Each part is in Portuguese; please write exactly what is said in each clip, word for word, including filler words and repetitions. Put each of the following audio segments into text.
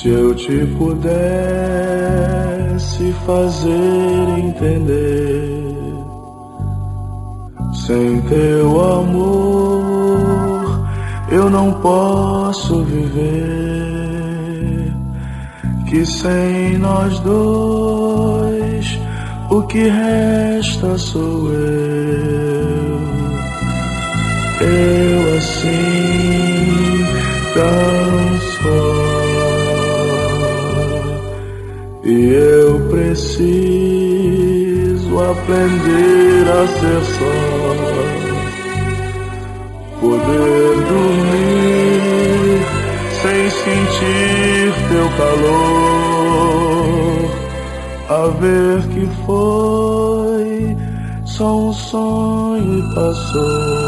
Se eu te pudesse fazer entender, sem teu amor eu não posso viver, que sem nós dois o que resta sou eu. Eu assim tão só, e eu preciso aprender a ser só, poder dormir sem sentir teu calor, a ver que foi só um sonho e passou.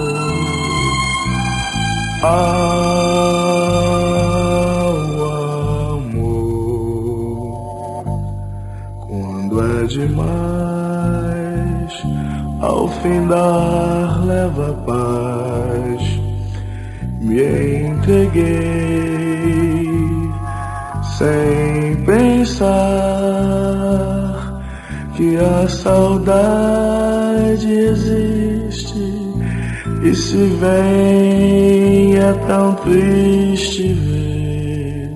Ao amor, quando é demais, ao findar leva paz. Me entreguei sem pensar que a saudade existe, e se vem é tão triste ver.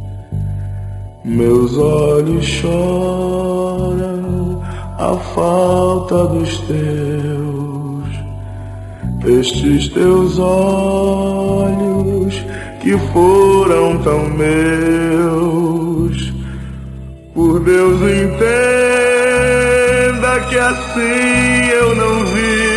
Meus olhos choram a falta dos teus, estes teus olhos que foram tão meus. Por Deus, entenda que assim eu não vi